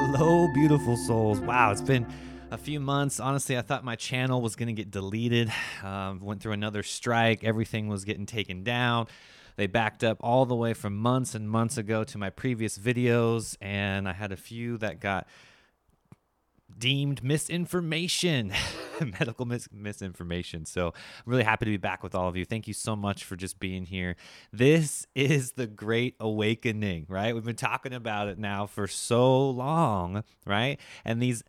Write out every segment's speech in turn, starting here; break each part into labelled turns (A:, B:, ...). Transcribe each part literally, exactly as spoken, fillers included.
A: Hello, beautiful souls. Wow, it's been a few months. Honestly, I thought my channel was going to get deleted. Um, went through another strike. Everything was getting taken down. They backed up all the way from months and months ago to my previous videos, and I had a few that got deemed misinformation, medical mis- misinformation. So I'm really happy to be back with all of you. Thank you so much for just being here. This is the Great Awakening, right? We've been talking about it now for so long, right? And these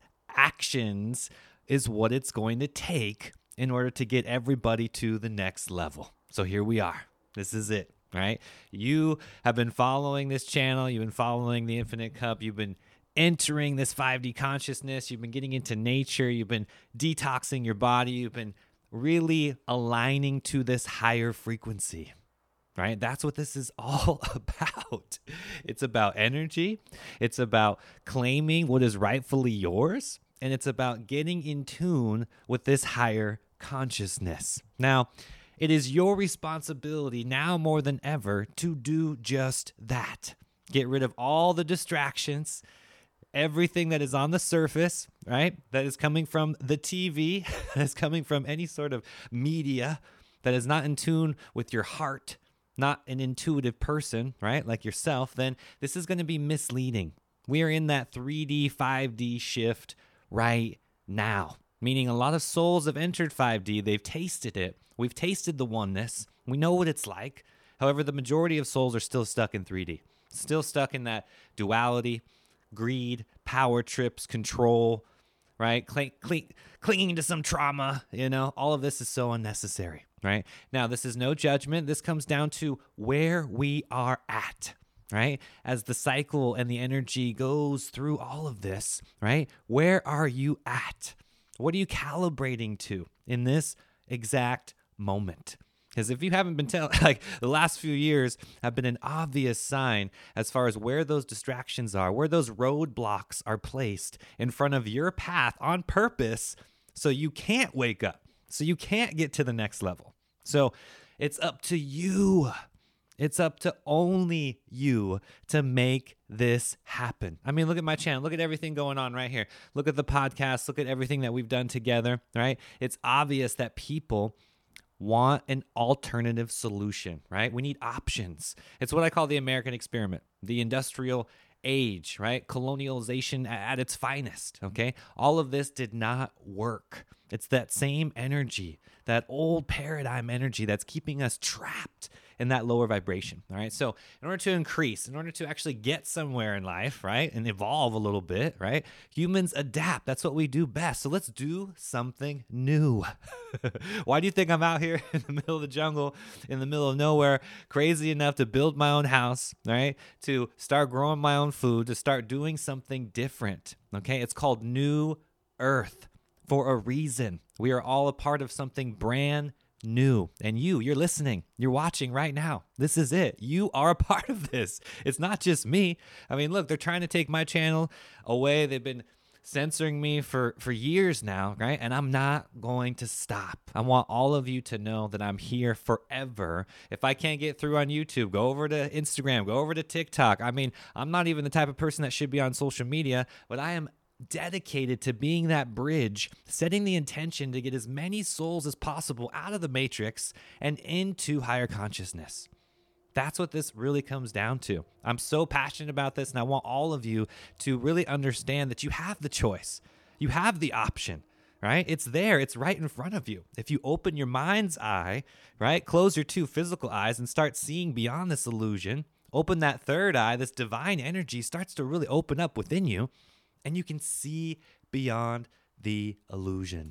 A: actions is what it's going to take in order to get everybody to the next level. So here we are. This is it, right? You have been following this channel. You've been following the Infinite Cup. You've been entering this five D consciousness. You've been getting into nature. You've been detoxing your body. You've been really aligning to this higher frequency, right? That's what this is all about. It's about energy. It's about claiming what is rightfully yours. And it's about getting in tune with this higher consciousness. Now, it is your responsibility now more than ever to do just that. Get rid of all the distractions, everything that is on the surface, right? That is coming from the T V, that is coming from any sort of media that is not in tune with your heart, not an intuitive person, right? Like yourself, then this is going to be misleading. We are in that three D, five D shift right now, meaning a lot of souls have entered five D. They've tasted it. We've tasted the oneness. We know what it's like. However, the majority of souls are still stuck in three D, still stuck in that duality, greed, power trips, control, right? Cling, cling, clinging to some trauma, you know, all of this is so unnecessary, right? Now, this is no judgment. This comes down to where we are at, right? As the cycle and the energy goes through all of this, right? Where are you at? What are you calibrating to in this exact moment? Because if you haven't been telling, like the last few years have been an obvious sign as far as where those distractions are, where those roadblocks are placed in front of your path on purpose so you can't wake up, so you can't get to the next level. So it's up to you. It's up to only you to make this happen. I mean, look at my channel. Look at everything going on right here. Look at the podcast. Look at everything that we've done together, right? It's obvious that people want an alternative solution, right? We need options. It's what I call the American experiment, the industrial age, right? Colonialization at its finest, okay? All of this did not work. It's that same energy, that old paradigm energy that's keeping us trapped in that lower vibration, all right? So in order to increase, in order to actually get somewhere in life, right, and evolve a little bit, right, humans adapt. That's what we do best. So let's do something new. Why do you think I'm out here in the middle of the jungle, in the middle of nowhere, crazy enough to build my own house, right, to start growing my own food, to start doing something different, okay? It's called New Earth for a reason. We are all a part of something brand new. And you, you're listening, you're watching right now. This is it. You are a part of this. It's not just me. I mean, look, they're trying to take my channel away. They've been censoring me for, for years now, right? And I'm not going to stop. I want all of you to know that I'm here forever. If I can't get through on YouTube, go over to Instagram, go over to TikTok. I mean, I'm not even the type of person that should be on social media, but I am dedicated to being that bridge, setting the intention to get as many souls as possible out of the matrix and into higher consciousness. That's what this really comes down to. I'm so passionate about this, and I want all of you to really understand that you have the choice. You have the option, right? It's there. It's right in front of you. If you open your mind's eye, right, close your two physical eyes and start seeing beyond this illusion, open that third eye, this divine energy starts to really open up within you, and you can see beyond the illusion.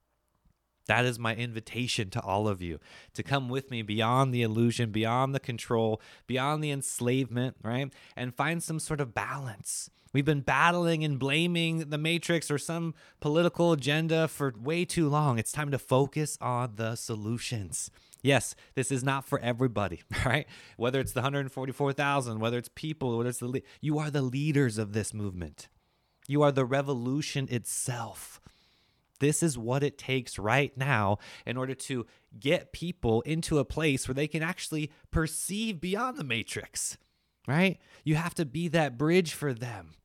A: That is my invitation to all of you, to come with me beyond the illusion, beyond the control, beyond the enslavement, right? And find some sort of balance. We've been battling and blaming the matrix or some political agenda for way too long. It's time to focus on the solutions. Yes, this is not for everybody, right? Whether it's the one hundred forty-four thousand, whether it's people, whether it's the, le- you are the leaders of this movement. You are the revolution itself. This is what it takes right now in order to get people into a place where they can actually perceive beyond the matrix, right? You have to be that bridge for them.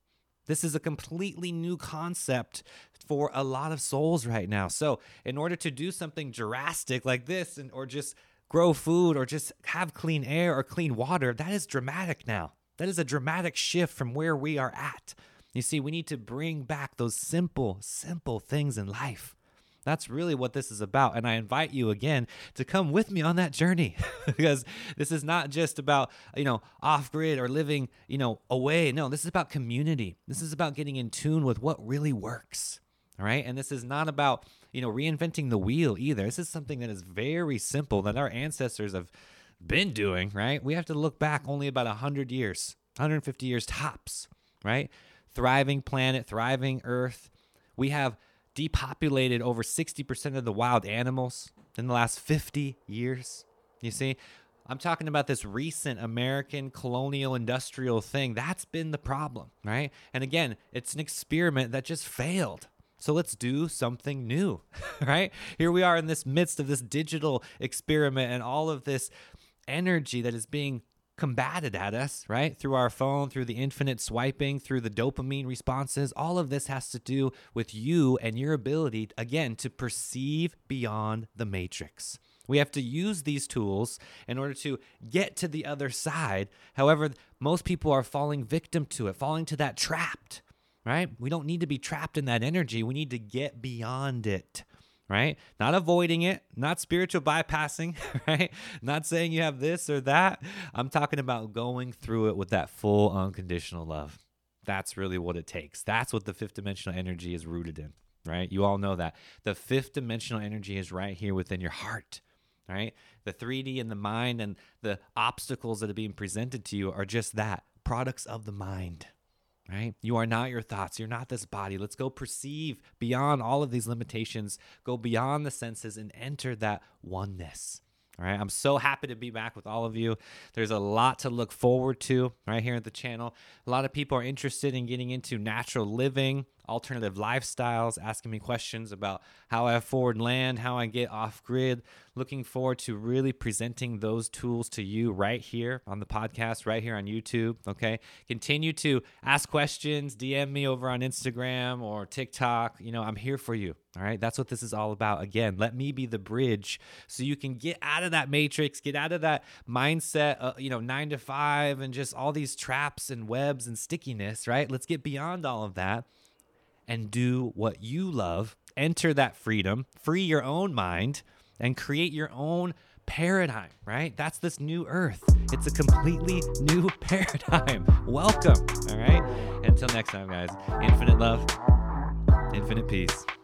A: This is a completely new concept for a lot of souls right now. So in order to do something drastic like this, and or just grow food or just have clean air or clean water, that is dramatic now. That is a dramatic shift from where we are at. You see, we need to bring back those simple, simple things in life. That's really what this is about. And I invite you again to come with me on that journey because this is not just about, you know, off grid or living, you know, away. No, this is about community. This is about getting in tune with what really works. All right. And this is not about, you know, reinventing the wheel either. This is something that is very simple that our ancestors have been doing, right? We have to look back only about one hundred years, one hundred fifty years tops, right? Thriving planet, thriving earth. We have depopulated over sixty percent of the wild animals in the last fifty years. You see, I'm talking about this recent American colonial industrial thing. That's been the problem, right? And again, it's an experiment that just failed. So let's do something new, right? Here we are in this midst of this digital experiment and all of this energy that is being combated at us, right? Through our phone, through the infinite swiping, through the dopamine responses. All of this has to do with you and your ability, again, to perceive beyond the matrix. We have to use these tools in order to get to the other side. However, most people are falling victim to it, falling to that trapped, right? We don't need to be trapped in that energy. We need to get beyond it. Right? Not avoiding it, not spiritual bypassing, right? Not saying you have this or that. I'm talking about going through it with that full unconditional love. That's really what it takes. That's what the fifth dimensional energy is rooted in, right? You all know that. The fifth dimensional energy is right here within your heart, right? The three D and the mind and the obstacles that are being presented to you are just that, products of the mind. Right? You are not your thoughts. You're not this body. Let's go perceive beyond all of these limitations, go beyond the senses and enter that oneness. All right. I'm so happy to be back with all of you. There's a lot to look forward to right here at the channel. A lot of people are interested in getting into natural living, alternative lifestyles, asking me questions about how I afford land, how I get off grid. Looking forward to really presenting those tools to you right here on the podcast, right here on YouTube. Okay. Continue to ask questions, D M me over on Instagram or TikTok. You know, I'm here for you. All right. That's what this is all about. Again, let me be the bridge so you can get out of that matrix, get out of that mindset, uh, you know, nine to five and just all these traps and webs and stickiness, right? Let's get beyond all of that and do what you love. Enter that freedom, free your own mind, and create your own paradigm, right? That's this new earth. It's a completely new paradigm. Welcome, all right? Until next time, guys, infinite love, infinite peace.